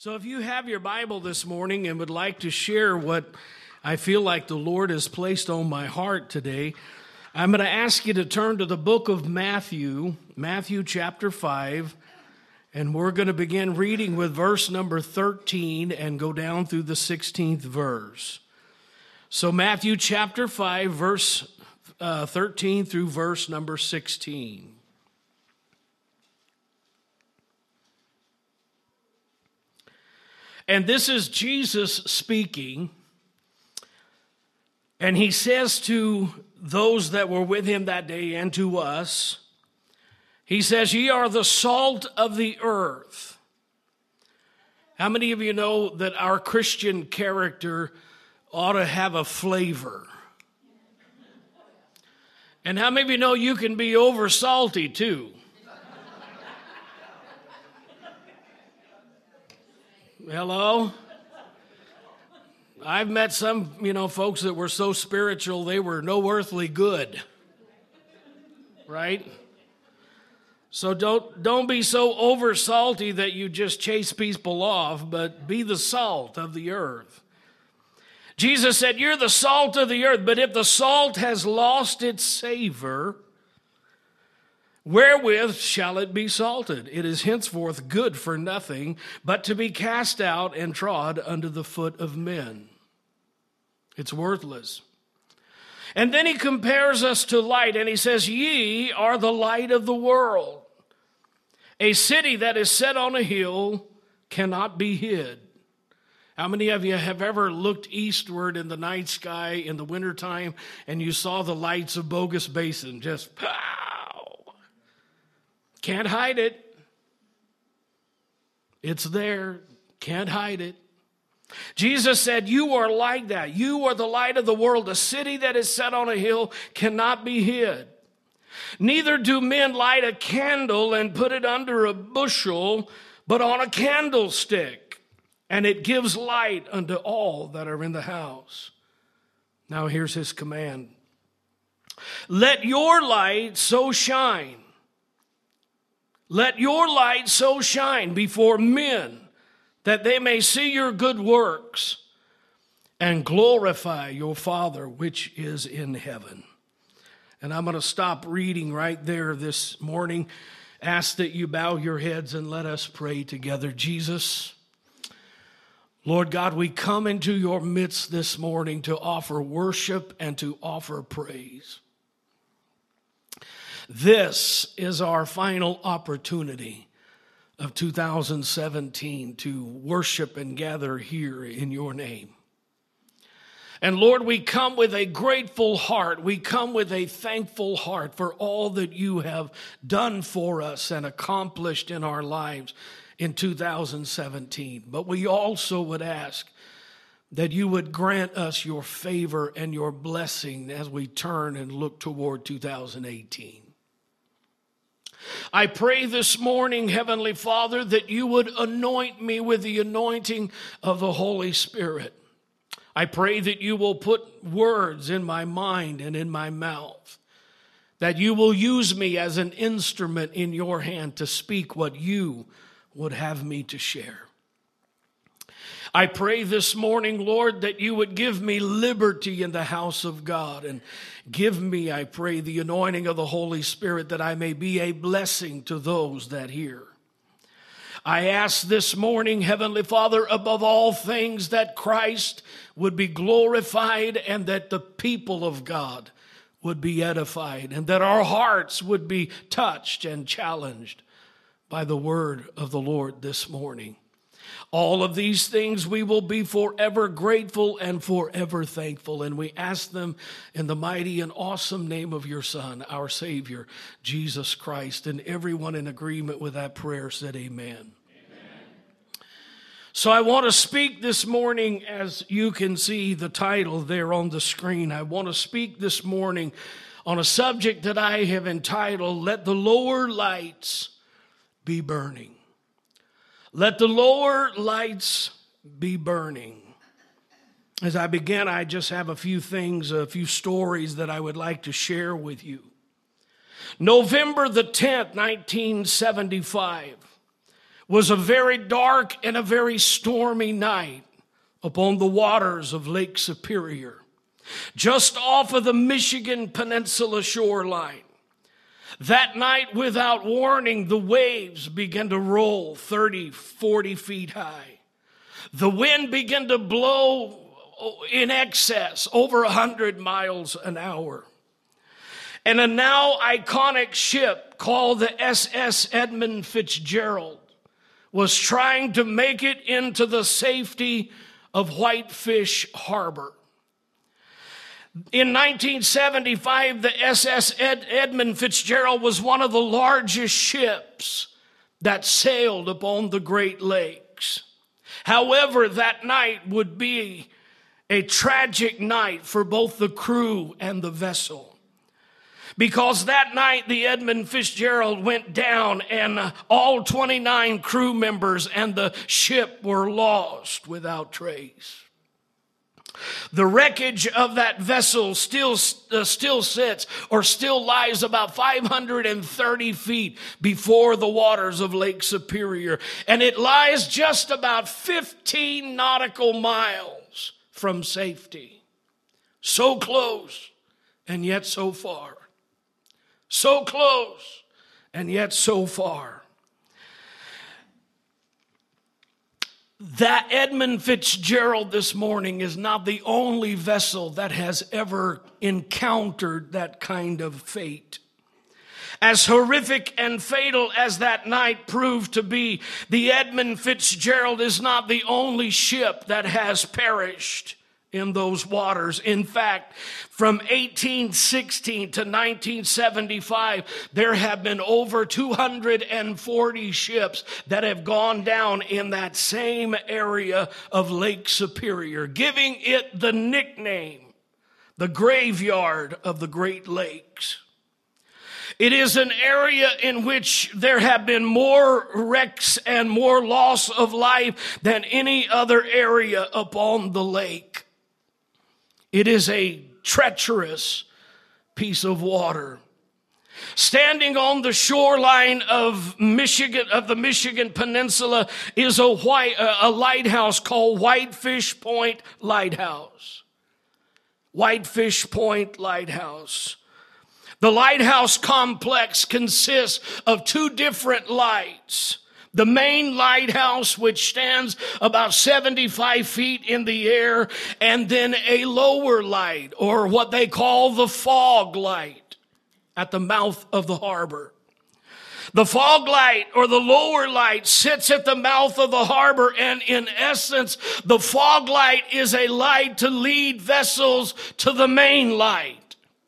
So if you have your Bible this morning and would like to share what I feel like the Lord has placed on my heart today, I'm going to ask you to turn to the book of Matthew, Matthew chapter 5, and we're going to begin reading with verse number 13 and go down through the 16th verse. So Matthew chapter 5, verse 13 through verse number 16. And this is Jesus speaking, and he says to those that were with him that day and to us, he says, "Ye are the salt of the earth." How many of you know that our Christian character ought to have a flavor? And how many of you know you can be over salty too? Hello? I've met some, folks that were so spiritual they were no earthly good. Right? So don't be so over salty that you just chase people off, but be the salt of the earth. Jesus said, "You're the salt of the earth, but if the salt has lost its savor, wherewith shall it be salted? It is henceforth good for nothing, but to be cast out and trod under the foot of men." It's worthless. And then he compares us to light, and he says, "Ye are the light of the world. A city that is set on a hill cannot be hid." How many of you have ever looked eastward in the night sky in the wintertime and you saw the lights of Bogus Basin just pow? Can't hide it. It's there. Can't hide it. Jesus said, "You are like that. You are the light of the world. A city that is set on a hill cannot be hid. Neither do men light a candle and put it under a bushel, but on a candlestick, and it gives light unto all that are in the house." Now here's his command. "Let your light so shine. Let your light so shine before men that they may see your good works and glorify your Father which is in heaven." And I'm going to stop reading right there this morning. Ask that you bow your heads and let us pray together. Jesus, Lord God, we come into your midst this morning to offer worship and to offer praise. This is our final opportunity of 2017 to worship and gather here in your name. And Lord, we come with a grateful heart. We come with a thankful heart for all that you have done for us and accomplished in our lives in 2017. But we also would ask that you would grant us your favor and your blessing as we turn and look toward 2018. I pray this morning, Heavenly Father, that you would anoint me with the anointing of the Holy Spirit. I pray that you will put words in my mind and in my mouth, that you will use me as an instrument in your hand to speak what you would have me to share. I pray this morning, Lord, that you would give me liberty in the house of God and give me, I pray, the anointing of the Holy Spirit that I may be a blessing to those that hear. I ask this morning, Heavenly Father, above all things, that Christ would be glorified and that the people of God would be edified and that our hearts would be touched and challenged by the word of the Lord this morning. All of these things we will be forever grateful and forever thankful. And we ask them in the mighty and awesome name of your Son, our Savior, Jesus Christ. And everyone in agreement with that prayer said amen. Amen. So I want to speak this morning, as you can see the title there on the screen. I want to speak this morning on a subject that I have entitled, "Let the Lower Lights Be Burning." Let the lower lights be burning. As I begin, I just have a few stories that I would like to share with you. November the 10th, 1975, was a very dark and a very stormy night upon the waters of Lake Superior, just off of the Michigan Peninsula shoreline. That night, without warning, the waves began to roll 30, 40 feet high. The wind began to blow in excess, over 100 miles an hour. And a now iconic ship called the SS Edmund Fitzgerald was trying to make it into the safety of Whitefish Harbor. In 1975, the SS Edmund Fitzgerald was one of the largest ships that sailed upon the Great Lakes. However, that night would be a tragic night for both the crew and the vessel. Because that night the Edmund Fitzgerald went down and all 29 crew members and the ship were lost without trace. The wreckage of that vessel still sits or still lies about 530 feet before the waters of Lake Superior. And it lies just about 15 nautical miles from safety. So close and yet so far. So close and yet so far. That Edmund Fitzgerald this morning is not the only vessel that has ever encountered that kind of fate. As horrific and fatal as that night proved to be, the Edmund Fitzgerald is not the only ship that has perished in those waters. In fact, from 1816 to 1975, there have been over 240 ships that have gone down in that same area of Lake Superior, giving it the nickname, the graveyard of the Great Lakes. It is an area in which there have been more wrecks and more loss of life than any other area upon the lake. It is a treacherous piece of water. Standing on the shoreline of Michigan, of the Michigan Peninsula, is a lighthouse called Whitefish Point Lighthouse. Whitefish Point Lighthouse. The lighthouse complex consists of two different lights. The main lighthouse, which stands about 75 feet in the air, and then a lower light, or what they call the fog light, at the mouth of the harbor. The fog light, or the lower light, sits at the mouth of the harbor, and in essence, the fog light is a light to lead vessels to the main light.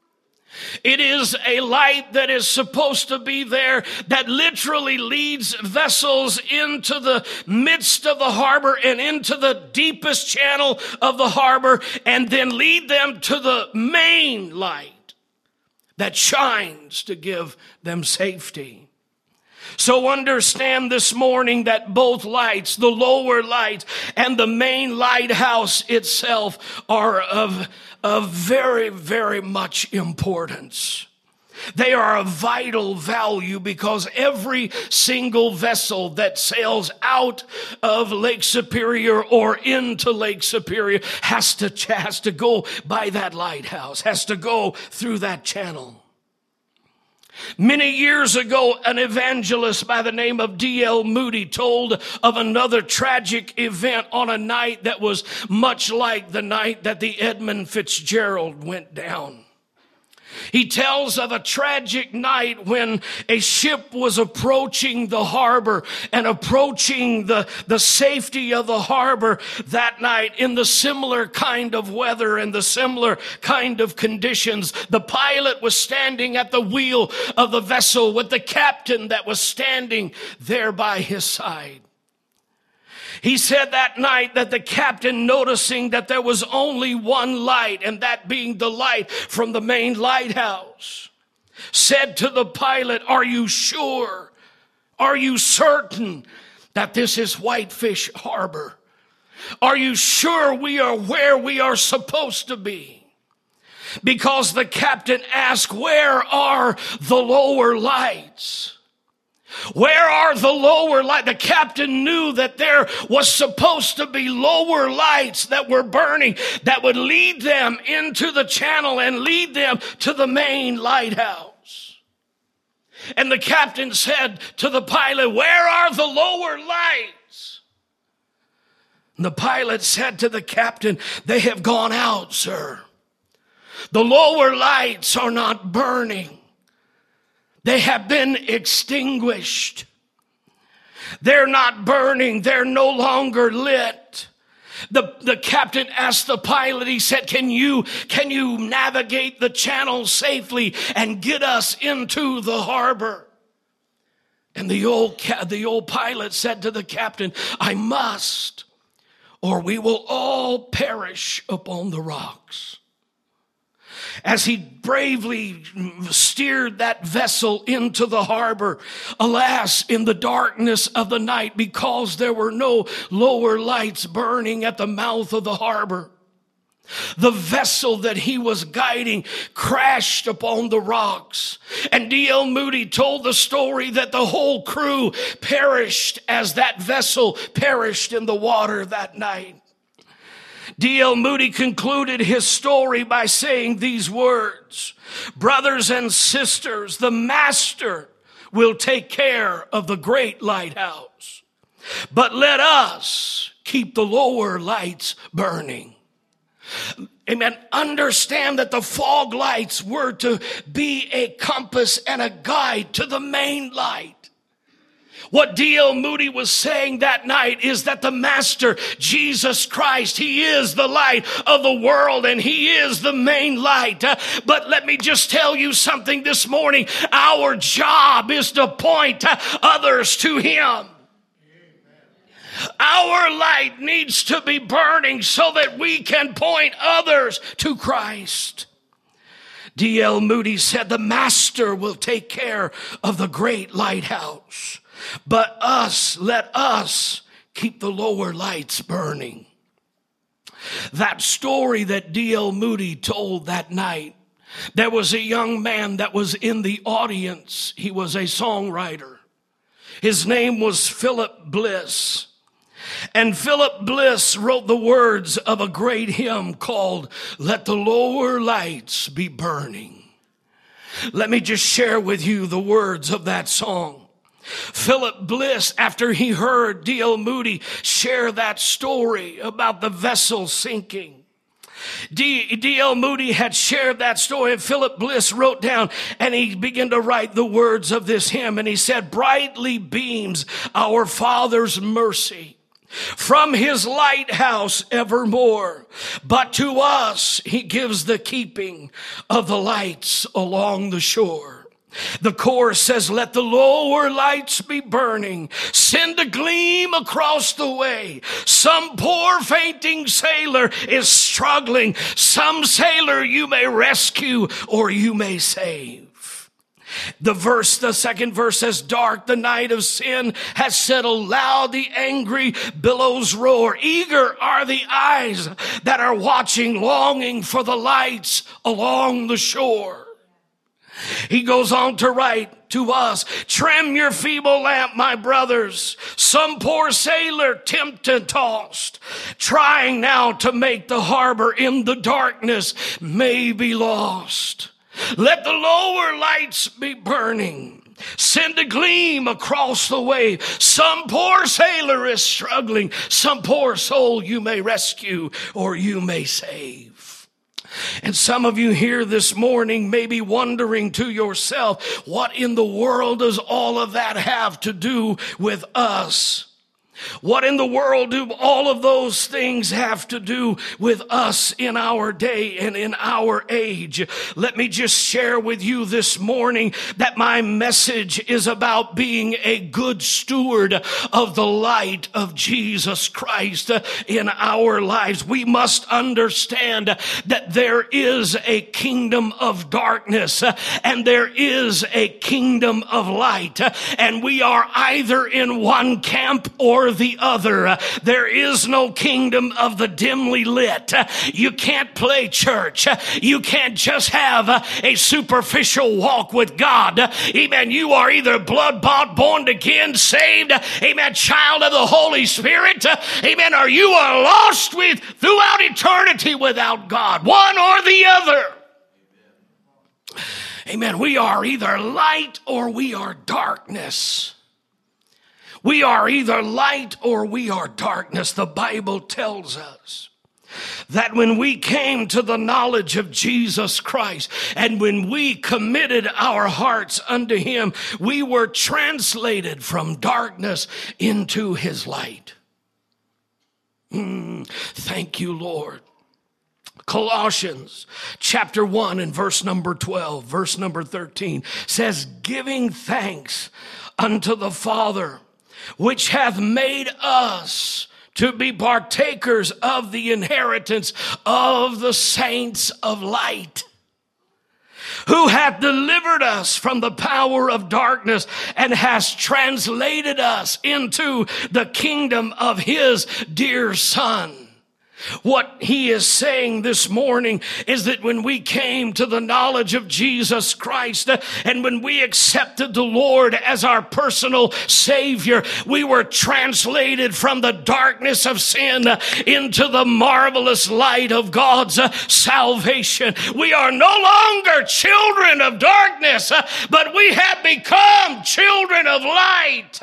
It is a light that is supposed to be there that literally leads vessels into the midst of the harbor and into the deepest channel of the harbor, and then lead them to the main light that shines to give them safety. So understand this morning that both lights, the lower light and the main lighthouse itself, are of very, very much importance. They are of vital value because every single vessel that sails out of Lake Superior or into Lake Superior has to go by that lighthouse, has to go through that channel. Many years ago, an evangelist by the name of D.L. Moody told of another tragic event on a night that was much like the night that the Edmund Fitzgerald went down. He tells of a tragic night when a ship was approaching the harbor and approaching the safety of the harbor that night in the similar kind of weather and the similar kind of conditions. The pilot was standing at the wheel of the vessel with the captain that was standing there by his side. He said that night that the captain, noticing that there was only one light, and that being the light from the main lighthouse, said to the pilot, "Are you sure? Are you certain that this is Whitefish Harbor? Are you sure we are where we are supposed to be?" Because the captain asked, "Where are the lower lights?" Where are the lower lights? The captain knew that there was supposed to be lower lights that were burning that would lead them into the channel and lead them to the main lighthouse. And the captain said to the pilot, where are the lower lights? And the pilot said to the captain, they have gone out, sir. The lower lights are not burning. They have been extinguished. They're not burning. They're no longer lit. The captain asked the pilot, he said, can you navigate the channel safely and get us into the harbor? And the old pilot said to the captain, I must, or we will all perish upon the rocks. As he bravely steered that vessel into the harbor, alas, in the darkness of the night, because there were no lower lights burning at the mouth of the harbor, the vessel that he was guiding crashed upon the rocks. And D.L. Moody told the story that the whole crew perished as that vessel perished in the water that night. D.L. Moody concluded his story by saying these words, brothers and sisters, the master will take care of the great lighthouse, but let us keep the lower lights burning. Amen. Understand that the fog lights were to be a compass and a guide to the main light. What D.L. Moody was saying that night is that the Master, Jesus Christ, He is the light of the world and He is the main light. But let me just tell you something this morning. Our job is to point others to Him. Our light needs to be burning so that we can point others to Christ. D.L. Moody said, the Master will take care of the great lighthouse, but let us keep the lower lights burning. That story that D.L. Moody told that night, there was a young man that was in the audience. He was a songwriter. His name was Philip Bliss. And Philip Bliss wrote the words of a great hymn called, Let the Lower Lights Be Burning. Let me just share with you the words of that song. Philip Bliss, after he heard D.L. Moody share that story about the vessel sinking, D.L. Moody had shared that story, and Philip Bliss wrote down, and he began to write the words of this hymn, and he said, brightly beams our Father's mercy from His lighthouse evermore, but to us He gives the keeping of the lights along the shore. The chorus says, let the lower lights be burning, send a gleam across the way. Some poor fainting sailor is struggling. Some sailor you may rescue or you may save. The second verse says, dark the night of sin has settled, loud the angry billows roar. Eager are the eyes that are watching, longing for the lights along the shore. He goes on to write to us, trim your feeble lamp, my brothers. Some poor sailor tempted, tossed, trying now to make the harbor in the darkness may be lost. Let the lower lights be burning. Send a gleam across the wave. Some poor sailor is struggling. Some poor soul you may rescue or you may save. And some of you here this morning may be wondering to yourself, what in the world does all of that have to do with us? What in the world do all of those things have to do with us in our day and in our age? Let me just share with you this morning that my message is about being a good steward of the light of Jesus Christ in our lives. We must understand that there is a kingdom of darkness and there is a kingdom of light, and we are either in one camp or or the other. There is no kingdom of the dimly lit. You can't play church. You can't just have a superficial walk with God. Amen. You are either blood-bought, born again, saved, amen, child of the Holy Spirit, amen, or you are lost with throughout eternity without God. One or the other. Amen. We are either light or we are darkness. We are either light or we are darkness. The Bible tells us that when we came to the knowledge of Jesus Christ and when we committed our hearts unto him, we were translated from darkness into his light. Thank you, Lord. Colossians chapter 1 and verse number 12, verse number 13 says, giving thanks unto the Father, which hath made us to be partakers of the inheritance of the saints of light, who hath delivered us from the power of darkness and has translated us into the kingdom of his dear Son. What he is saying this morning is that when we came to the knowledge of Jesus Christ and when we accepted the Lord as our personal Savior, we were translated from the darkness of sin into the marvelous light of God's salvation. We are no longer children of darkness, but we have become children of light.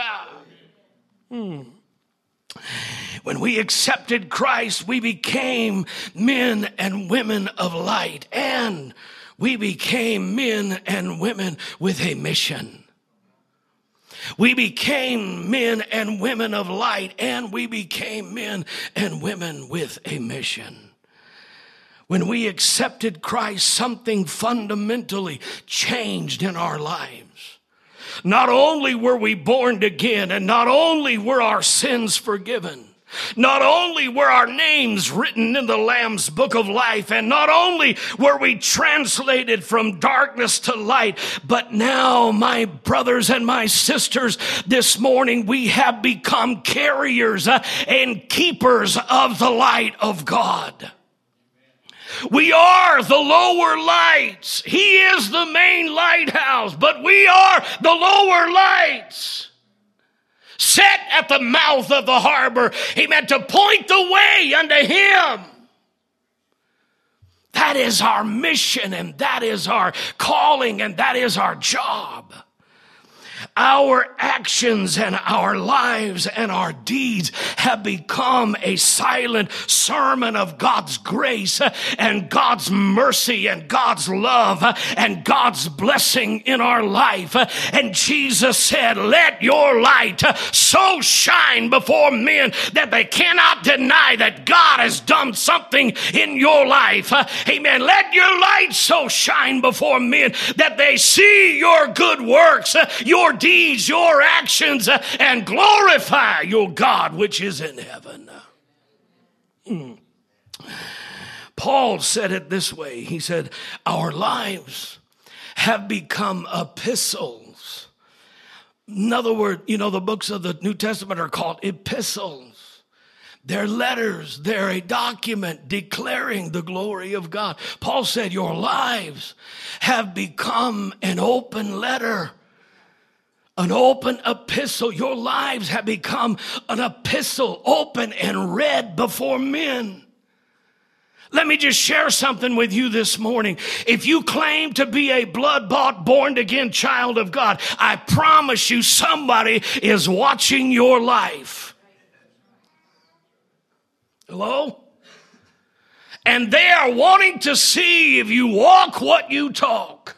When we accepted Christ, we became men and women of light, and we became men and women with a mission. We became men and women of light, and we became men and women with a mission. When we accepted Christ, something fundamentally changed in our lives. Not only were we born again, and not only were our sins forgiven, not only were our names written in the Lamb's book of life, and not only were we translated from darkness to light, but now, my brothers and my sisters, this morning we have become carriers and keepers of the light of God. We are the lower lights. He is the main lighthouse, but we are the lower lights. Set at the mouth of the harbor, amen, to point the way unto him. That is our mission, and that is our calling, and that is our job. Our actions and our lives and our deeds have become a silent sermon of God's grace and God's mercy and God's love and God's blessing in our life. And Jesus said, let your light so shine before men that they cannot deny that God has done something in your life. Amen. Let your light so shine before men that they see your good works, your deeds, your actions, and glorify your God which is in heaven. Paul said it this way. He said, our lives have become epistles. In other words, the books of the New Testament are called epistles. They're letters. They're a document declaring the glory of God. Paul said, your lives have become an open letter. An open epistle. Your lives have become an epistle, open and read before men. Let me just share something with you this morning. If you claim to be a blood-bought, born-again child of God, I promise you somebody is watching your life. Hello? And they are wanting to see if you walk what you talk.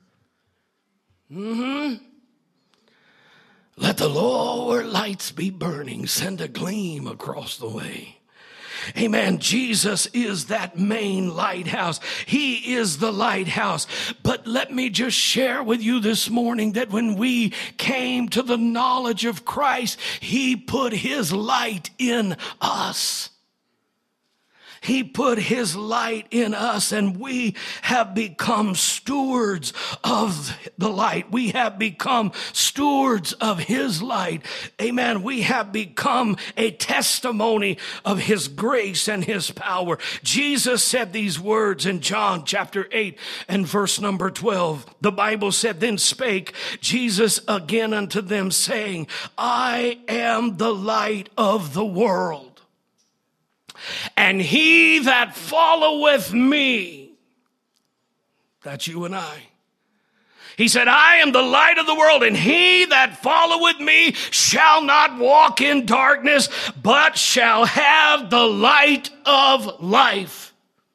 Let the lower lights be burning. Send a gleam across the way. Amen. Jesus is that main lighthouse. He is the lighthouse. But let me just share with you this morning that when we came to the knowledge of Christ, he put his light in us. He put his light in us, and we have become stewards of the light. We have become stewards of his light. Amen. We have become a testimony of his grace and his power. Jesus said these words in John chapter 8 and verse number 12. The Bible said, "Then spake Jesus again unto them, saying, I am the light of the world. And he that followeth me," that's you and I. He said, "I am the light of the world, and he that followeth me shall not walk in darkness, but shall have the light of life."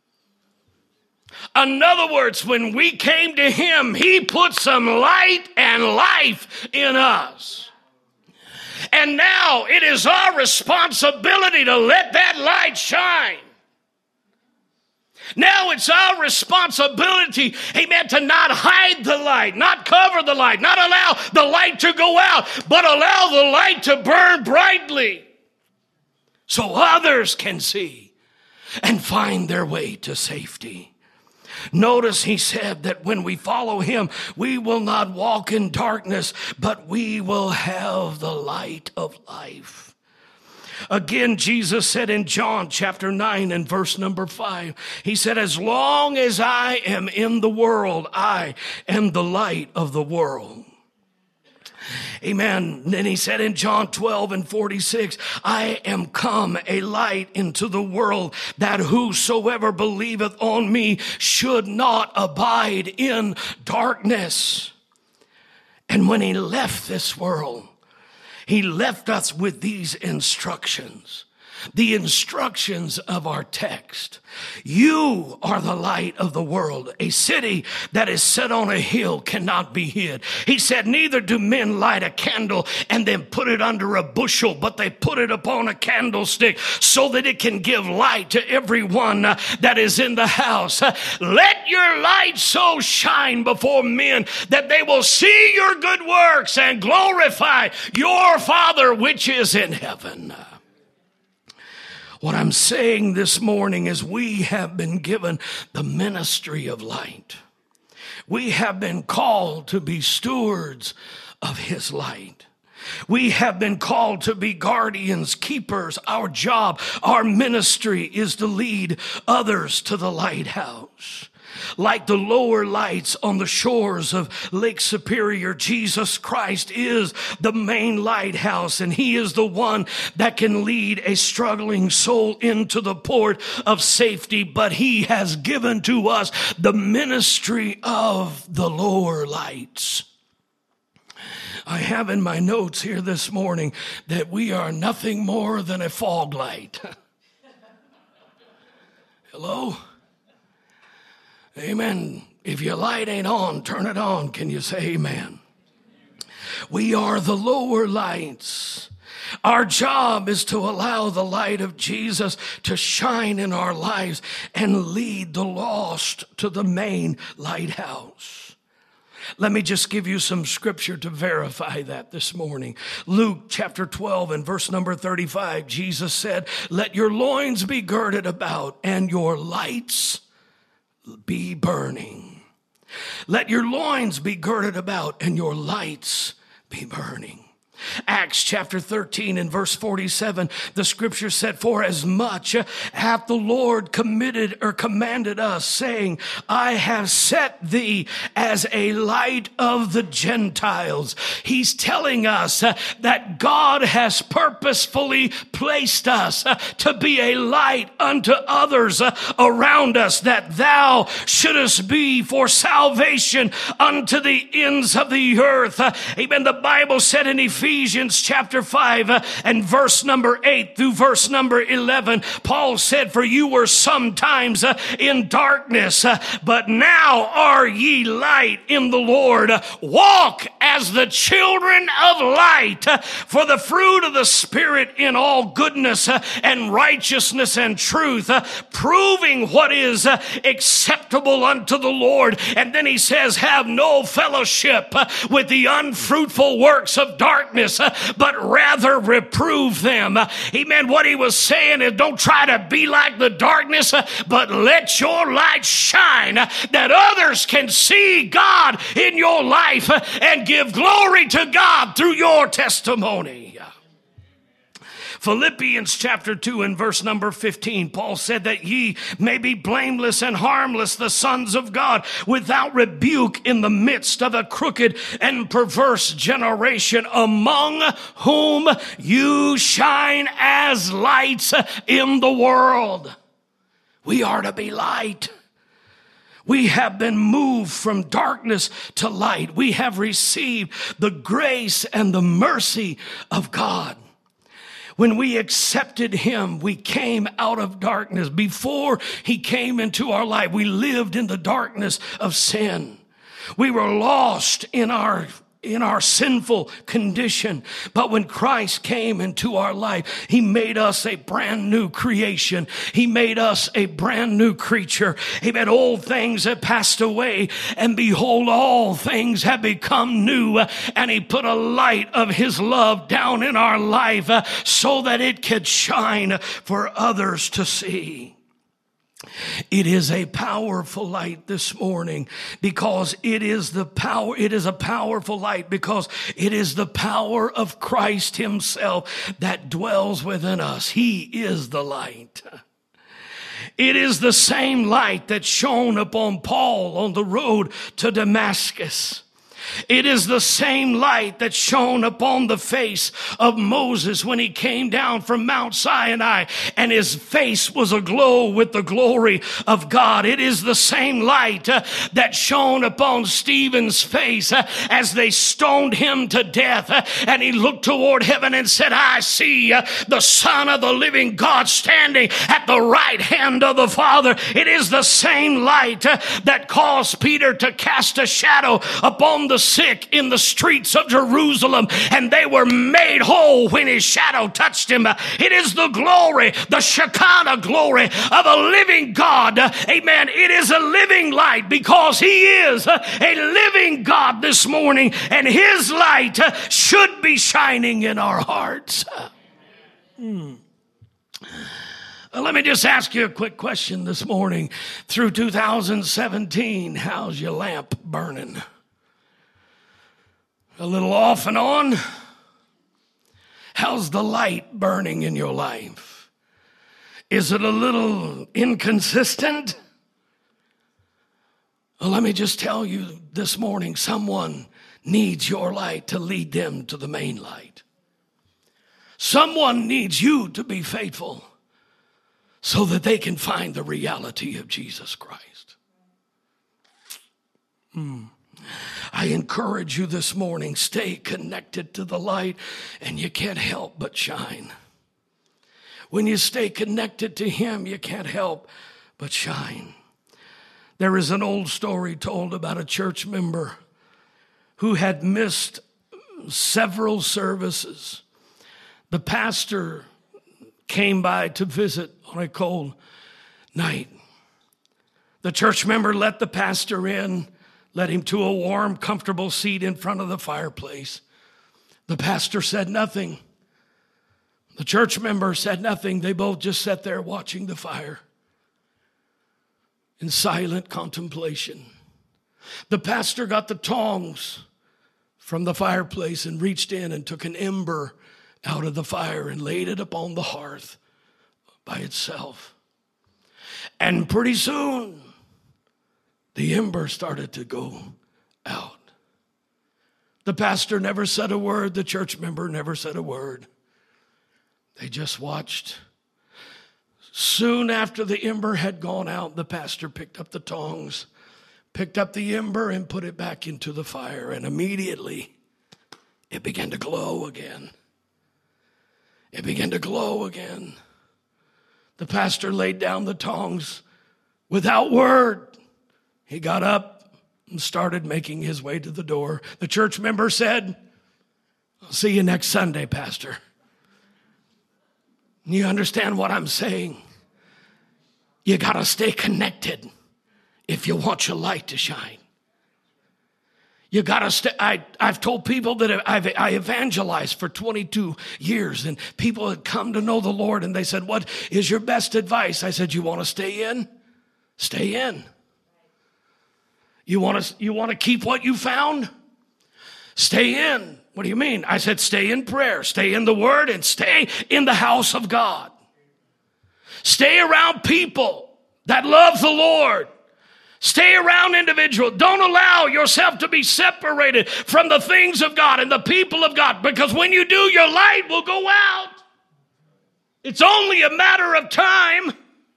In other words, when we came to him, he put some light and life in us. And now it is our responsibility to let that light shine. Now it's our responsibility, amen, to not hide the light, not cover the light, not allow the light to go out, but allow the light to burn brightly so others can see and find their way to safety. Notice he said that when we follow him, we will not walk in darkness, but we will have the light of life. Again, Jesus said in John chapter 9 and verse number 5, he said, "As long as I am in the world, I am the light of the world." Amen. Then he said in John 12 and 46, "I am come a light into the world, that whosoever believeth on me should not abide in darkness." And when he left this world, he left us with these instructions. The instructions of our text. You are the light of the world. A city that is set on a hill cannot be hid. He said, "Neither do men light a candle and then put it under a bushel, but they put it upon a candlestick so that it can give light to everyone that is in the house. Let your light so shine before men that they will see your good works and glorify your Father which is in heaven." What I'm saying this morning is we have been given the ministry of light. We have been called to be stewards of his light. We have been called to be guardians, keepers. Our job, our ministry is to lead others to the lighthouse. Like the lower lights on the shores of Lake Superior, Jesus Christ is the main lighthouse, and he is the one that can lead a struggling soul into the port of safety. But he has given to us the ministry of the lower lights. I have in my notes here this morning that we are nothing more than a fog light. Hello? Amen. If your light ain't on, turn it on. Can you say amen? We are the lower lights. Our job is to allow the light of Jesus to shine in our lives and lead the lost to the main lighthouse. Let me just give you some scripture to verify that this morning. Luke chapter 12 and verse number 35, Jesus said, "Let your loins be girded about and your lights be burning." Let your loins be girded about and your lights be burning. Acts chapter 13 and verse 47, the scripture said, "For as much hath the Lord commanded us, saying, I have set thee as a light of the Gentiles." He's telling us that God has purposefully placed us to be a light unto others around us, that thou shouldest be for salvation unto the ends of the earth. Amen. The Bible said in Ephesians chapter 5 and verse number 8 through verse number 11, Paul said, "For you were sometimes in darkness, but now are ye light in the Lord. Walk as the children of light, for the fruit of the Spirit in all goodness and righteousness and truth, proving what is acceptable unto the Lord." And then he says, "Have no fellowship with the unfruitful works of darkness, darkness, but rather reprove them. Amen. What he was saying is, don't try to be like the darkness, but let your light shine that others can see God in your life and give glory to God through your testimony. Philippians chapter 2 and verse number 15, Paul said that ye may be blameless and harmless, the sons of God, without rebuke in the midst of a crooked and perverse generation, among whom you shine as lights in the world. We are to be light. We have been moved from darkness to light. We have received the grace and the mercy of God. When we accepted him, we came out of darkness. Before he came into our life, we lived in the darkness of sin. We were lost in our sinful condition. But when Christ came into our life, he made us a brand new creation. He made us a brand new creature. Amen. Old things have passed away, and behold, all things have become new. And he put a light of his love down in our life so that it could shine for others to see. It is a powerful light this morning because it is a powerful light because it is the power of Christ himself that dwells within us. He is the light. It is the same light that shone upon Paul on the road to Damascus. It is the same light that shone upon the face of Moses when he came down from Mount Sinai and his face was aglow with the glory of God. It is the same light that shone upon Stephen's face as they stoned him to death, and he looked toward heaven and said, I see the Son of the living God standing at the right hand of the Father. It is the same light that caused Peter to cast a shadow upon the sick in the streets of Jerusalem, and they were made whole when his shadow touched him. It is the glory, the Shekinah glory of a living God. Amen. It is a living light because he is a living God this morning, and his light should be shining in our hearts. Let me just ask you a quick question this morning. Through 2017, how's your lamp burning? A little off and on? How's the light burning in your life? Is it a little inconsistent? Well, let me just tell you this morning, someone needs your light to lead them to the main light. Someone needs you to be faithful so that they can find the reality of Jesus Christ. I encourage you this morning, stay connected to the light, and you can't help but shine. When you stay connected to him, you can't help but shine. There is an old story told about a church member who had missed several services. The pastor came by to visit on a cold night. The church member let the pastor in, led him to a warm, comfortable seat in front of the fireplace. The pastor said nothing. The church member said nothing. They both just sat there watching the fire in silent contemplation. The pastor got the tongs from the fireplace and reached in and took an ember out of the fire and laid it upon the hearth by itself. And pretty soon, the ember started to go out. The pastor never said a word. The church member never said a word. They just watched. Soon after the ember had gone out, the pastor picked up the tongs, picked up the ember, and put it back into the fire. And immediately, it began to glow again. It began to glow again. The pastor laid down the tongs without word. He got up and started making his way to the door. The church member said, I'll see you next Sunday, Pastor. You understand what I'm saying? You got to stay connected if you want your light to shine. You got to stay. I've told people that I evangelized for 22 years, and people had come to know the Lord, and they said, what is your best advice? I said, you want to stay in? Stay in. You want to keep what you found? Stay in. What do you mean? I said, stay in prayer, stay in the Word, and stay in the house of God. Stay around people that love the Lord. Stay around individuals. Don't allow yourself to be separated from the things of God and the people of God, because when you do, your light will go out. It's only a matter of time.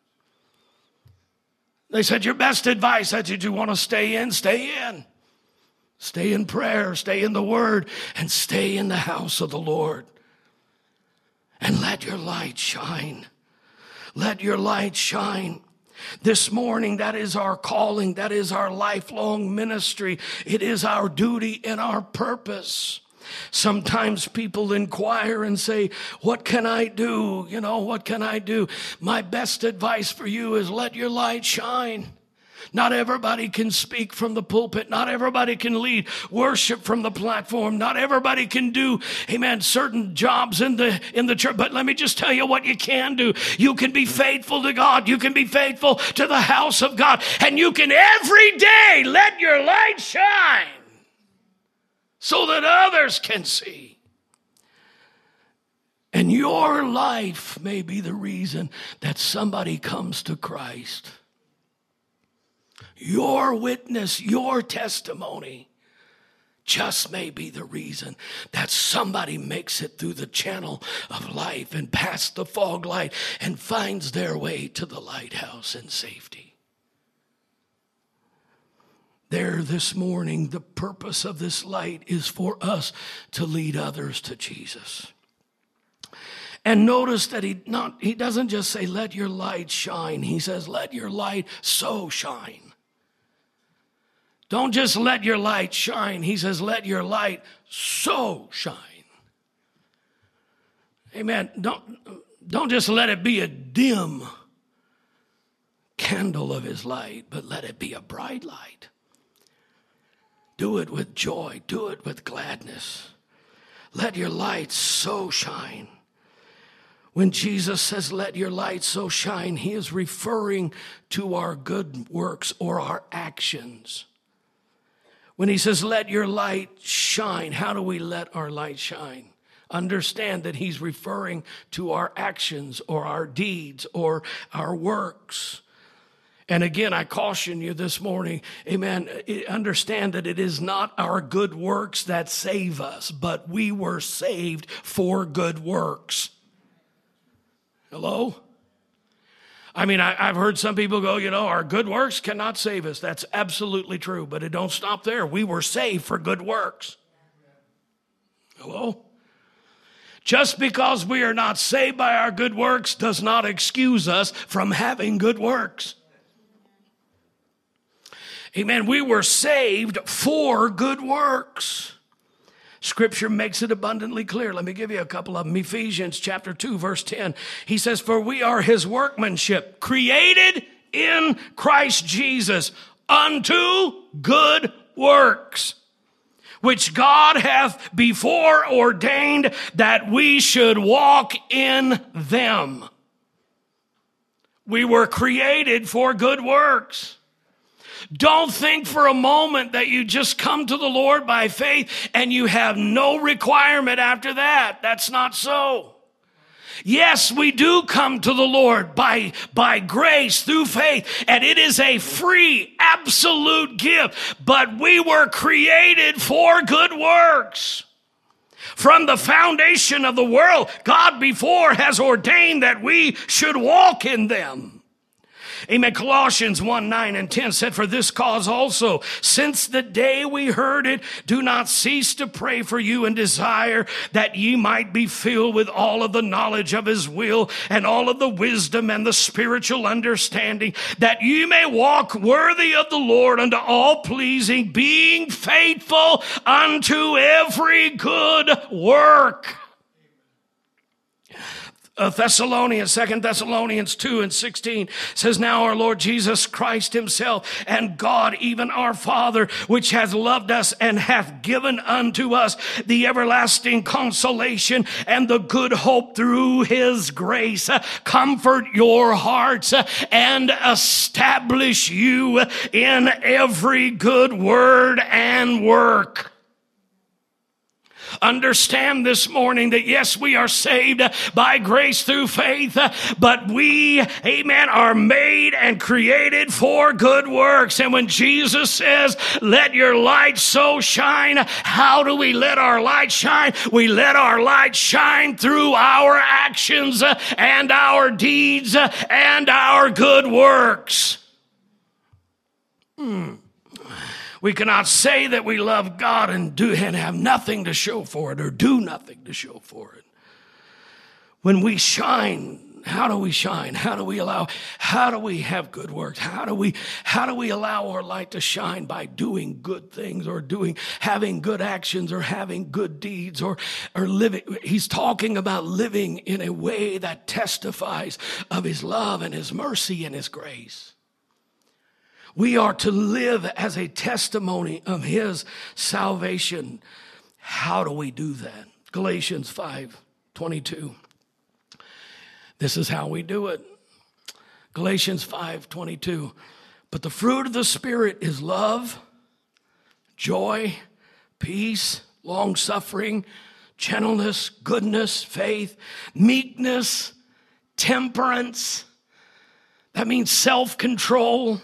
They said, your best advice. I said, you want to stay in? Stay in. Stay in prayer, stay in the Word, and stay in the house of the Lord. And let your light shine. Let your light shine. This morning, that is our calling. That is our lifelong ministry. It is our duty and our purpose. Sometimes people inquire and say, what can I do? What can I do? My best advice for you is let your light shine. Not everybody can speak from the pulpit. Not everybody can lead worship from the platform. Not everybody can do, amen, certain jobs in the church. But let me just tell you what you can do. You can be faithful to God. You can be faithful to the house of God. And you can every day let your light shine so that others can see. And your life may be the reason that somebody comes to Christ. Your witness, your testimony just may be the reason that somebody makes it through the channel of life and past the fog light and finds their way to the lighthouse in safety. There this morning, the purpose of this light is for us to lead others to Jesus. And notice that he doesn't just say, let your light shine. He says, let your light so shine. Don't just let your light shine. He says, let your light so shine. Amen. Don't just let it be a dim candle of his light, but let it be a bright light. Do it with joy. Do it with gladness. Let your light so shine. When Jesus says, let your light so shine, he is referring to our good works or our actions. When he says, let your light shine, how do we let our light shine? Understand that he's referring to our actions or our deeds or our works. And again, I caution you this morning, amen, understand that it is not our good works that save us, but we were saved for good works. Hello? I mean, I've heard some people go, our good works cannot save us. That's absolutely true, but it don't stop there. We were saved for good works. Hello? Just because we are not saved by our good works does not excuse us from having good works. Amen. We were saved for good works. Scripture makes it abundantly clear. Let me give you a couple of them. Ephesians chapter 2, verse 10. He says, for we are his workmanship, created in Christ Jesus unto good works, which God hath before ordained that we should walk in them. We were created for good works. Don't think for a moment that you just come to the Lord by faith and you have no requirement after that. That's not so. Yes, we do come to the Lord by grace through faith, and it is a free, absolute gift, but we were created for good works. From the foundation of the world, God before has ordained that we should walk in them. Amen. Colossians 1, 9 and 10 said, for this cause also, since the day we heard it, do not cease to pray for you and desire that ye might be filled with all of the knowledge of his will and all of the wisdom and the spiritual understanding, that ye may walk worthy of the Lord unto all pleasing, being faithful unto every good work. Thessalonians, 2 Thessalonians 2:16 says, now our Lord Jesus Christ himself and God, even our Father, which has loved us and hath given unto us the everlasting consolation and the good hope through his grace, comfort your hearts and establish you in every good word and work. Understand this morning that yes, we are saved by grace through faith, but we, amen, are made and created for good works. And when Jesus says, let your light so shine, how do we let our light shine? We let our light shine through our actions and our deeds and our good works. We cannot say that we love God and have nothing to show for it or do nothing to show for it. When we shine, how do we shine? How do we have good works? How do we allow our light to shine? By doing good things or having good actions or having good deeds or living. He's talking about living in a way that testifies of his love and his mercy and his grace. We are to live as a testimony of his salvation. How do we do that? Galatians 5:22. This is how we do it. Galatians 5:22. But the fruit of the Spirit is love, joy, peace, long-suffering, gentleness, goodness, faith, meekness, temperance. That means self-control.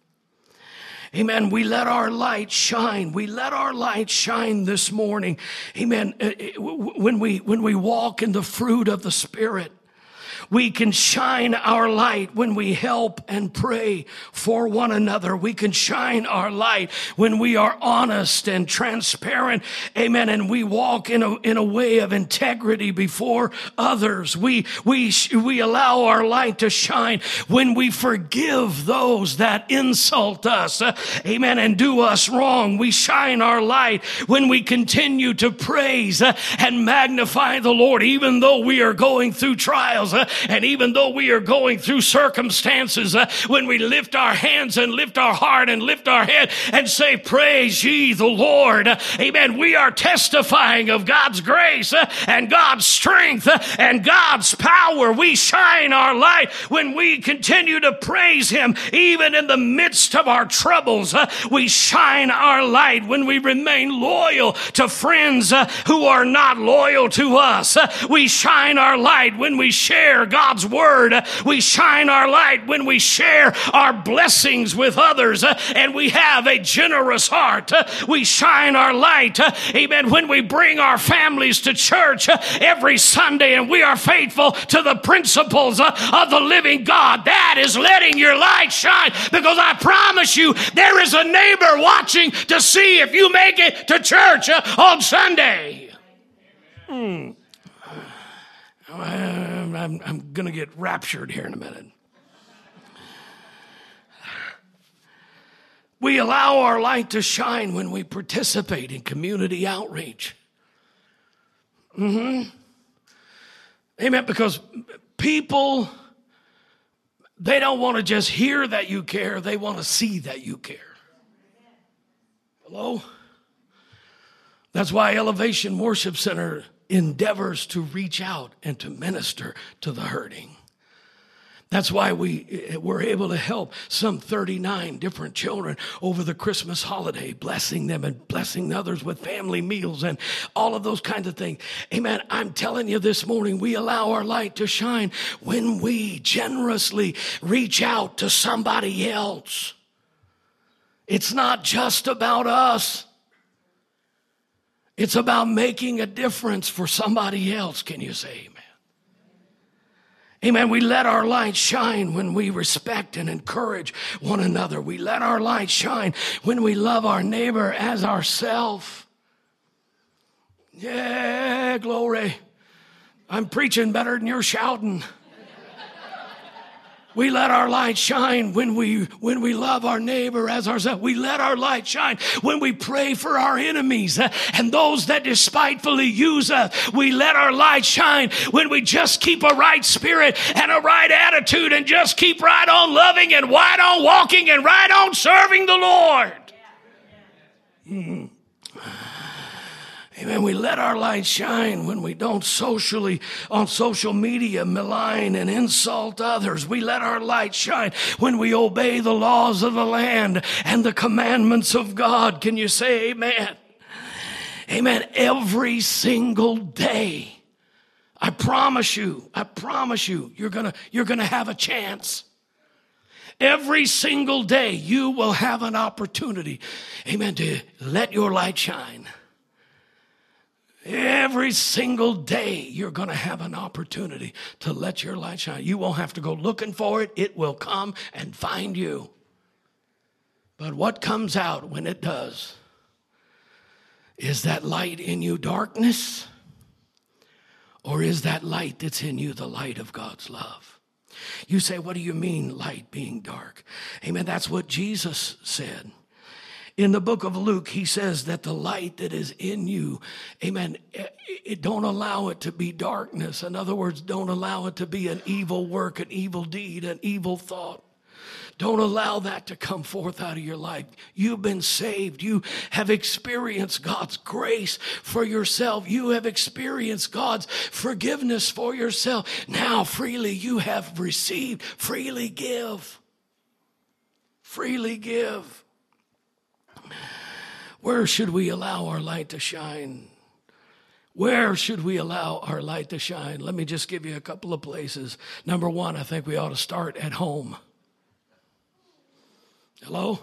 Amen. We let our light shine. We let our light shine this morning. Amen. When we walk in the fruit of the Spirit, we can shine our light when we help and pray for one another. We can shine our light when we are honest and transparent. Amen. And we walk in a way of integrity before others. We allow our light to shine when we forgive those that insult us. Amen. And do us wrong. We shine our light when we continue to praise and magnify the Lord, even though we are going through trials. And even though we are going through circumstances, when we lift our hands and lift our heart and lift our head and say, praise ye the Lord. Amen. We are testifying of God's grace and God's strength and God's power. We shine our light when we continue to praise him, even in the midst of our troubles. We shine our light when we remain loyal to friends who are not loyal to us. We shine our light when we share God's word. We shine our light when we share our blessings with others and we have a generous heart. We shine our light, amen, when we bring our families to church every Sunday and we are faithful to the principles of the living God. That is letting your light shine, because I promise you there is a neighbor watching to see if you make it to church on Sunday. I'm going to get raptured here in a minute. We allow our light to shine when we participate in community outreach. Amen. Because people, they don't want to just hear that you care. They want to see that you care. Hello? That's why Elevation Worship Center endeavors to reach out and to minister to the hurting. That's why we were able to help some 39 different children over the Christmas holiday, blessing them and blessing others with family meals and all of those kinds of things. Amen. I'm telling you this morning, we allow our light to shine when we generously reach out to somebody else. It's not just about us. It's about making a difference for somebody else. Can you say amen? Amen. We let our light shine when we respect and encourage one another. We let our light shine when we love our neighbor as ourselves. Yeah, glory. I'm preaching better than you're shouting. We let our light shine when we love our neighbor as ourselves. We let our light shine when we pray for our enemies and those that despitefully use us. We let our light shine when we just keep a right spirit and a right attitude and just keep right on loving and right on walking and right on serving the Lord. Amen. We let our light shine when we don't on social media, malign and insult others. We let our light shine when we obey the laws of the land and the commandments of God. Can you say amen? Amen. Every single day. I promise you, you're gonna have a chance. Every single day you will have an opportunity, amen, to let your light shine. Every single day, you're going to have an opportunity to let your light shine. You won't have to go looking for it. It will come and find you. But what comes out when it does? Is that light in you darkness? Or is that light that's in you the light of God's love? You say, what do you mean, light being dark? Amen. That's what Jesus said. In the book of Luke, he says that the light that is in you, amen, don't allow it to be darkness. In other words, don't allow it to be an evil work, an evil deed, an evil thought. Don't allow that to come forth out of your life. You've been saved. You have experienced God's grace for yourself. You have experienced God's forgiveness for yourself. Now freely you have received. Freely give. Freely give. Where should we allow our light to shine? Where should we allow our light to shine? Let me just give you a couple of places. Number one, I think we ought to start at home. Hello?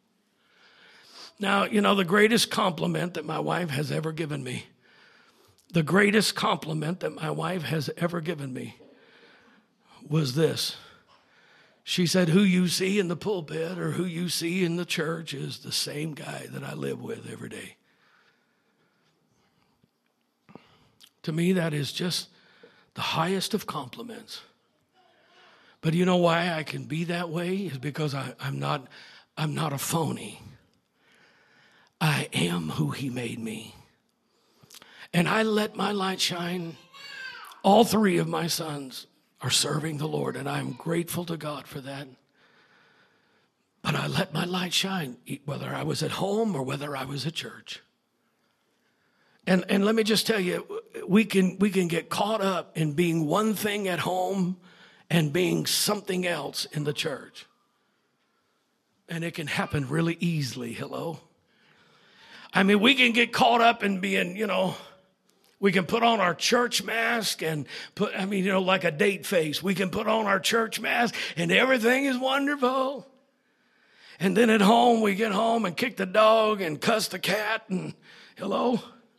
Now, the greatest compliment that my wife has ever given me, was this. She said, who you see in the pulpit or who you see in the church is the same guy that I live with every day. To me, that is just the highest of compliments. But you know why I can be that way? Is because I'm not a phony. I am who he made me. And I let my light shine. All three of my sons are serving the Lord, and I'm grateful to God for that. But I let my light shine, whether I was at home or whether I was at church. And let me just tell you, we can get caught up in being one thing at home and being something else in the church. And it can happen really easily, hello? I mean, we can get caught up in being, we can put on our church mask and like a date face. We can put on our church mask and everything is wonderful. And then at home, we get home and kick the dog and cuss the cat and hello?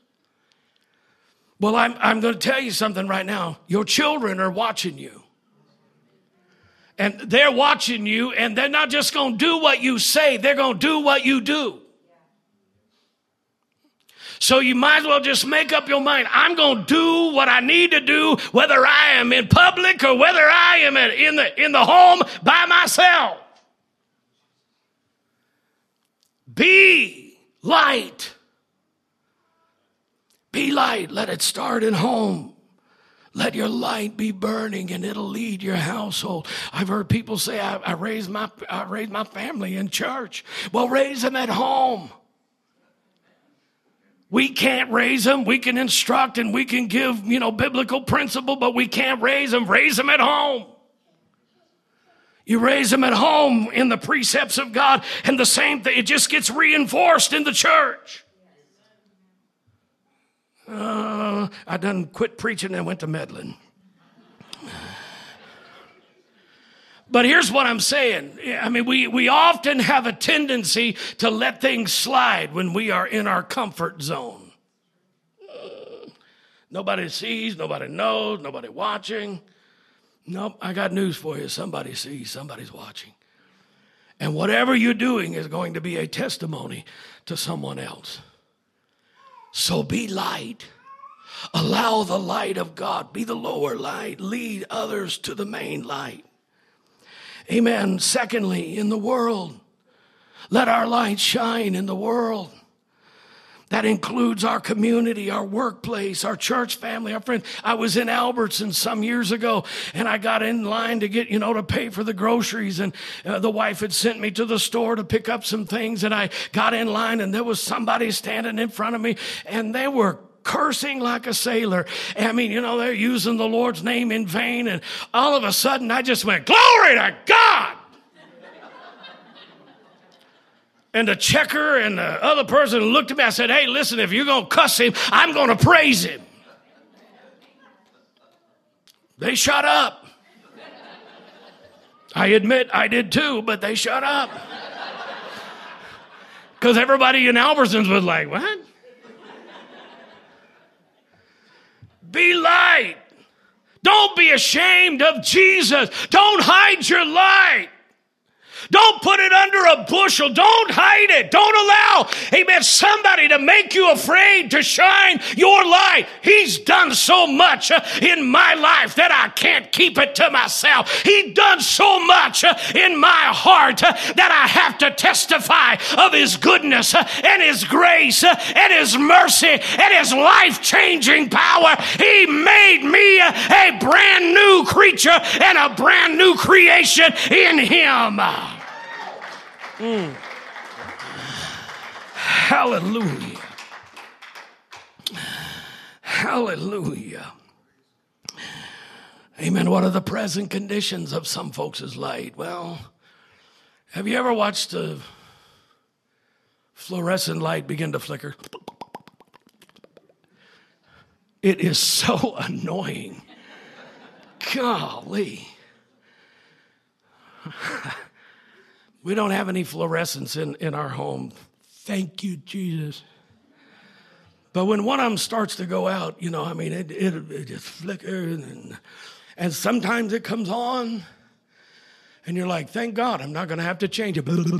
Well, I'm going to tell you something right now. Your children are watching you. And they're watching you, and they're not just going to do what you say. They're going to do what you do. So you might as well just make up your mind. I'm going to do what I need to do, whether I am in public or whether I am in the home by myself. Be light. Be light. Let it start at home. Let your light be burning and it'll lead your household. I've heard people say, I raised my family in church. Well, raise them at home. We can't raise them. We can instruct and we can give, biblical principle, but we can't raise them. Raise them at home. You raise them at home in the precepts of God, and the same thing, it just gets reinforced in the church. I done quit preaching and went to meddling. But here's what I'm saying. I mean, we often have a tendency to let things slide when we are in our comfort zone. Nobody sees, nobody knows, nobody watching. Nope, I got news for you. Somebody sees, somebody's watching. And whatever you're doing is going to be a testimony to someone else. So be light. Allow the light of God, be the lower light, lead others to the main light. Amen. Secondly, in the world. Let our light shine in the world. That includes our community, our workplace, our church family, our friends. I was in Albertson some years ago, and I got in line to get, to pay for the groceries. And the wife had sent me to the store to pick up some things, and I got in line, and there was somebody standing in front of me, and they were cursing like a sailor. I mean, they're using the Lord's name in vain. And all of a sudden, I just went, "Glory to God!" And the checker and the other person looked at me. I said, "Hey, listen, if you're going to cuss him, I'm going to praise him." They shut up. I admit I did too, but they shut up. Because everybody in Albertsons was like, "What?" Be light. Don't be ashamed of Jesus. Don't hide your light. Don't put it under a bushel. Don't hide it. Don't allow, amen, somebody to make you afraid to shine your light. He's done so much in my life that I can't keep it to myself. He's done so much in my heart that I have to testify of his goodness and his grace and his mercy and his life-changing power. He made me a brand new creature and a brand new creation in him. Hallelujah. Hallelujah. Amen. What are the present conditions of some folks' light? Well, have you ever watched a fluorescent light begin to flicker? It is so annoying. Golly. We don't have any fluorescents in our home. Thank you, Jesus. But when one of them starts to go out, it just flickers. And sometimes it comes on. And you're like, thank God, I'm not going to have to change it. I'm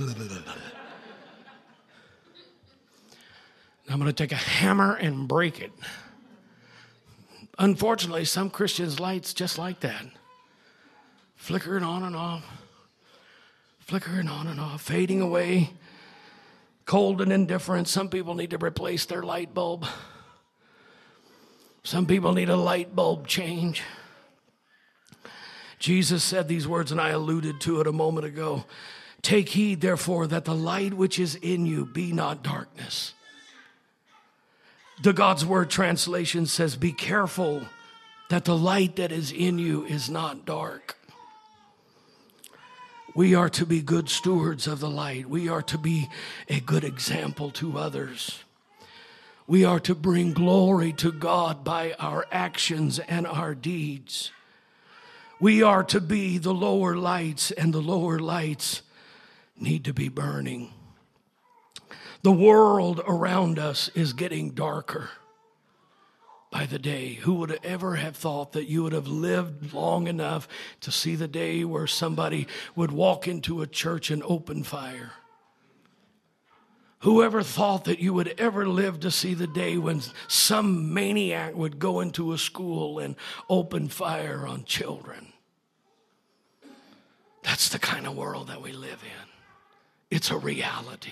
going to take a hammer and break it. Unfortunately, some Christians' lights just like that. Flickering on and off. Flickering on and off, fading away, cold and indifferent. Some people need to replace their light bulb. Some people need a light bulb change. Jesus said these words, and I alluded to it a moment ago. Take heed, therefore, that the light which is in you be not darkness. The God's Word translation says, be careful that the light that is in you is not dark. We are to be good stewards of the light. We are to be a good example to others. We are to bring glory to God by our actions and our deeds. We are to be the lower lights, and the lower lights need to be burning. The world around us is getting darker by the day. Who would ever have thought that you would have lived long enough to see the day where somebody would walk into a church and open fire? Whoever thought that you would ever live to see the day when some maniac would go into a school and open fire on children? That's the kind of world that we live in. It's a reality.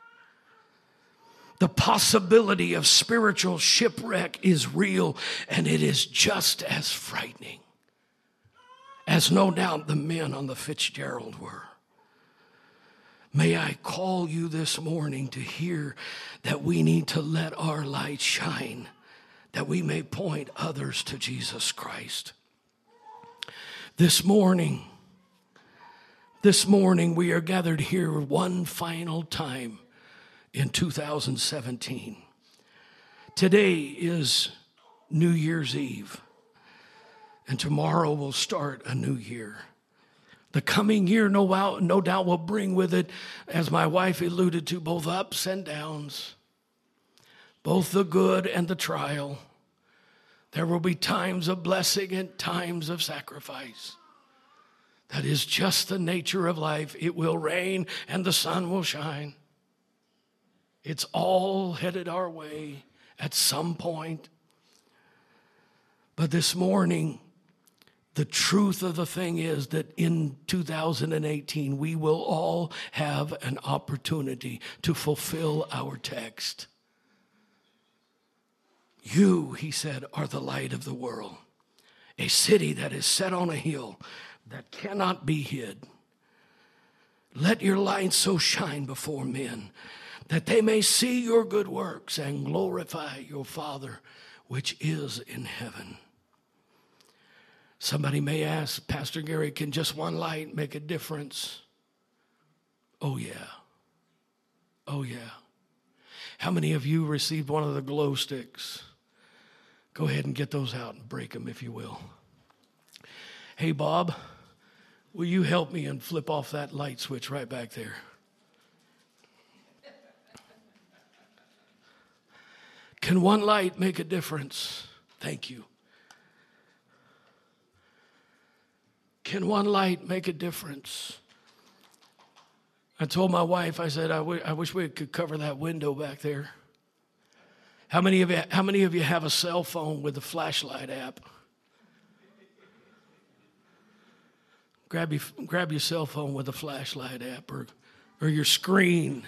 The possibility of spiritual shipwreck is real, and it is just as frightening as no doubt the men on the Fitzgerald were. May I call you this morning to hear that we need to let our light shine, that we may point others to Jesus Christ. This morning we are gathered here one final time in 2017. Today is New Year's Eve, and tomorrow will start a new year. The coming year, no doubt, will bring with it, as my wife alluded to, both ups and downs, both the good and the trial. There will be times of blessing and times of sacrifice. That is just the nature of life. It will rain and the sun will shine. It's all headed our way at some point. But this morning, The truth of the thing is that in 2018, we will all have an opportunity to fulfill our text. You, he said, are the light of the world, a city that is set on a hill that cannot be hid. Let your light so shine before men that they may see your good works and glorify your Father which is in heaven. Somebody may ask, Pastor Gary, can just one light make a difference? Oh, yeah. Oh, yeah. How many of you received one of the glow sticks? Go ahead and get those out and break them, if you will. Hey, Bob, will you help me and flip off that light switch right back there? Can one light make a difference? Thank you. Can one light make a difference? I told my wife, I said, I wish we could cover that window back there. How many of you have a cell phone with the flashlight app? Grab your cell phone with a flashlight app or your screen.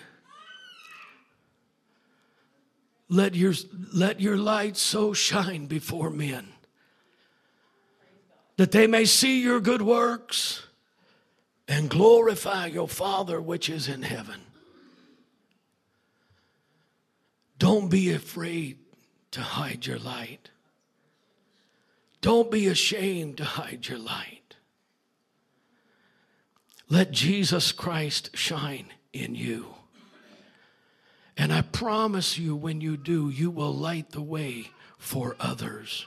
Let your light so shine before men that they may see your good works and glorify your Father which is in heaven. Don't be afraid to hide your light. Don't be ashamed to hide your light. Let Jesus Christ shine in you. And I promise you, when you do, you will light the way for others.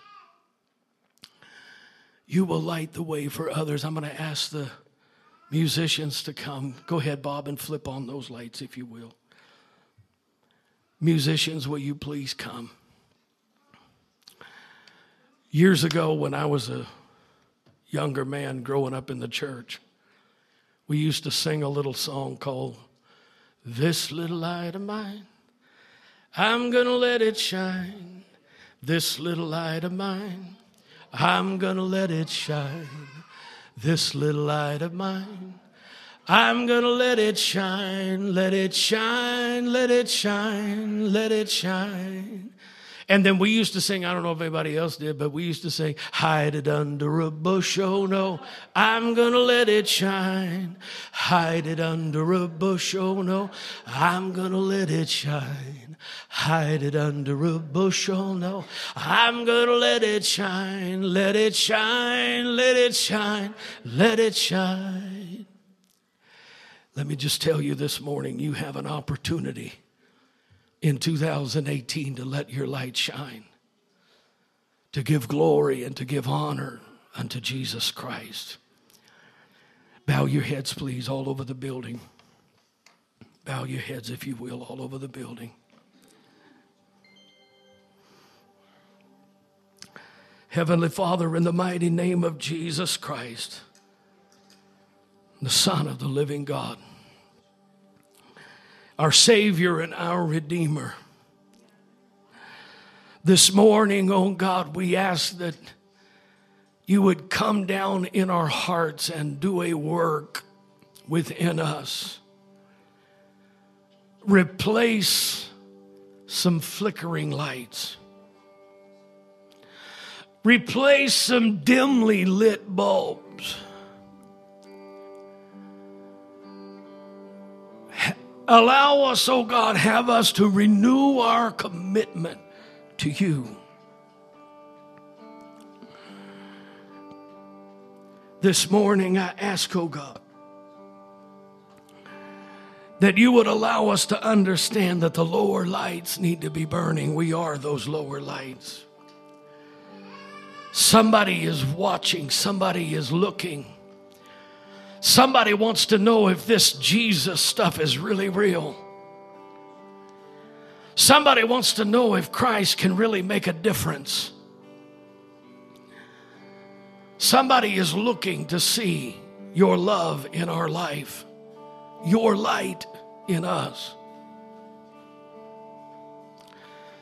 You will light the way for others. I'm going to ask the musicians to come. Go ahead, Bob, and flip on those lights, if you will. Musicians, will you please come? Years ago, when I was a younger man growing up in the church, we used to sing a little song called This Little Light of Mine, I'm gonna let it shine. This little light of mine, I'm gonna let it shine. This little light of mine, I'm gonna let it shine, let it shine, let it shine, let it shine. And then we used to sing, I don't know if anybody else did, but we used to sing, hide it under a bush, oh no, I'm gonna let it shine. Hide it under a bush, oh no, I'm gonna let it shine. Hide it under a bush, oh no, I'm gonna let it shine. Let it shine, let it shine, let it shine. Let me just tell you this morning, you have an opportunity in 2018 to let your light shine, to give glory and to give honor unto Jesus Christ. Bow your heads, please, all over the building. Bow your heads, if you will, all over the building. Heavenly Father, in the mighty name of Jesus Christ, the Son of the living God, our Savior and our Redeemer. This morning, oh God, we ask that you would come down in our hearts and do a work within us. Replace some flickering lights. Replace some dimly lit bulbs. Allow us, oh God, have us to renew our commitment to you. This morning I ask, oh God, that you would allow us to understand that the lower lights need to be burning. We are those lower lights. Somebody is watching. Somebody is looking. Somebody wants to know if this Jesus stuff is really real. Somebody wants to know if Christ can really make a difference. Somebody is looking to see your love in our life, your light in us.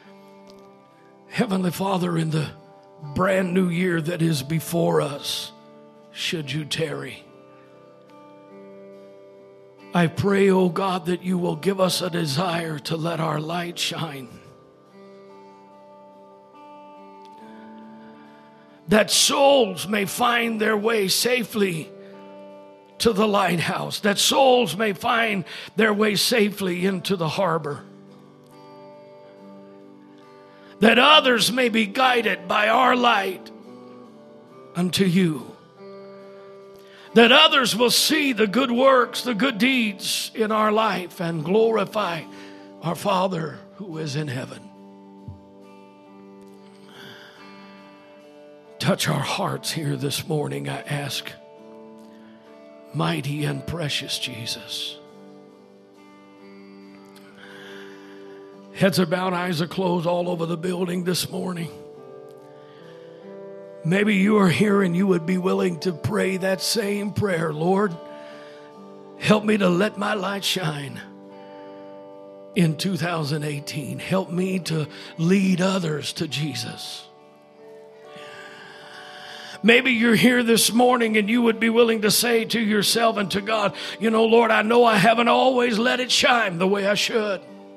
Heavenly Father, in the brand new year that is before us, should you tarry. I pray, oh God, that you will give us a desire to let our light shine. That souls may find their way safely to the lighthouse. That souls may find their way safely into the harbor. That others may be guided by our light unto you. That others will see the good works, the good deeds in our life and glorify our Father who is in heaven. Touch our hearts here this morning, I ask, mighty and precious Jesus. Heads are bowed, eyes are closed all over the building this morning. Maybe you are here and you would be willing to pray that same prayer. Lord, help me to let my light shine in 2018. Help me to lead others to Jesus. Maybe you're here this morning and you would be willing to say to yourself and to God, you know, Lord, I know I haven't always let it shine the way I should.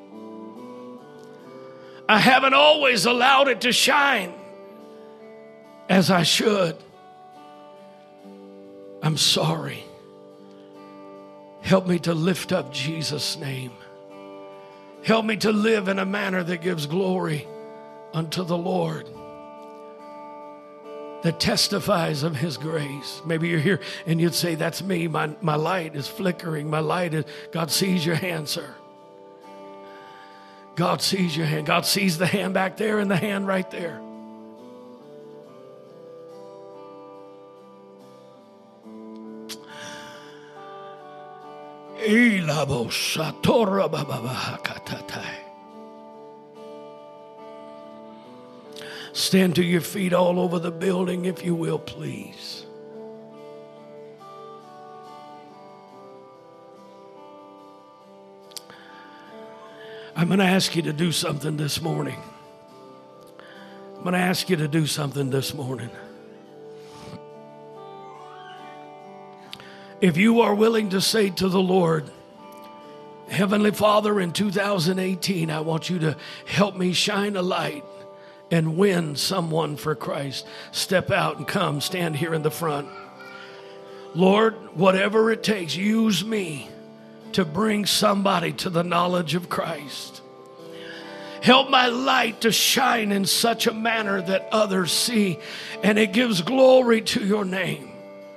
I haven't always allowed it to shine as I should. I'm sorry. Help me to lift up Jesus' name. Help me to live in a manner that gives glory unto the Lord, that testifies of his grace. Maybe you're here and you'd say, that's me. My light is flickering. My light is, God sees your hand, sir. God sees your hand. God sees the hand back there and the hand right there. Stand to your feet all over the building, if you will, please. I'm going to ask you to do something this morning. I'm going to ask you to do something this morning. If you are willing to say to the Lord, Heavenly Father, in 2018, I want you to help me shine a light and win someone for Christ. Step out and come, stand here in the front. Lord, whatever it takes, use me to bring somebody to the knowledge of Christ. Help my light to shine in such a manner that others see and it gives glory to your name.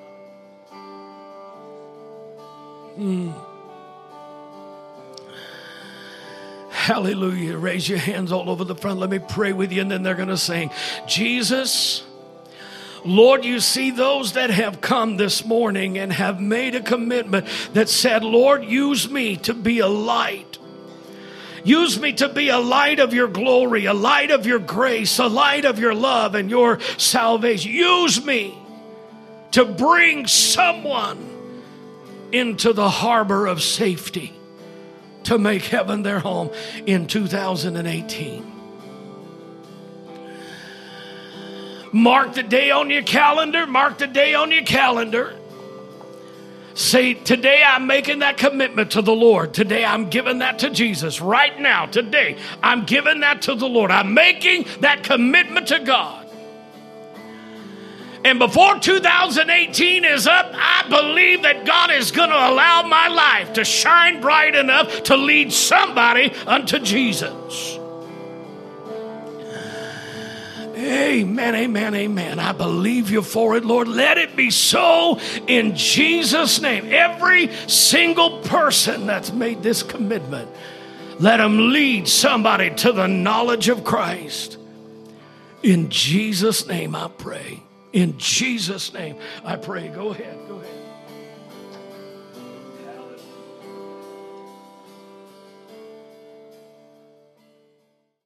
Hallelujah. Raise your hands all over the front. Let me pray with you, and then they're going to sing. Jesus, Lord, you see those that have come this morning and have made a commitment that said, Lord, use me to be a light. Use me to be a light of your glory, a light of your grace, a light of your love and your salvation. Use me to bring someone into the harbor of safety, to make heaven their home in 2018. Mark the day on your calendar. Mark the day on your calendar. Say, today I'm making that commitment to the Lord. Today I'm giving that to Jesus. Right now, today, I'm giving that to the Lord. I'm making that commitment to God. And before 2018 is up, I believe that God is going to allow my life to shine bright enough to lead somebody unto Jesus. Amen, amen, amen. I believe you for it, Lord. Let it be so in Jesus' name. Every single person that's made this commitment, let them lead somebody to the knowledge of Christ. In Jesus' name I pray. In Jesus' name I pray. Go ahead, go ahead.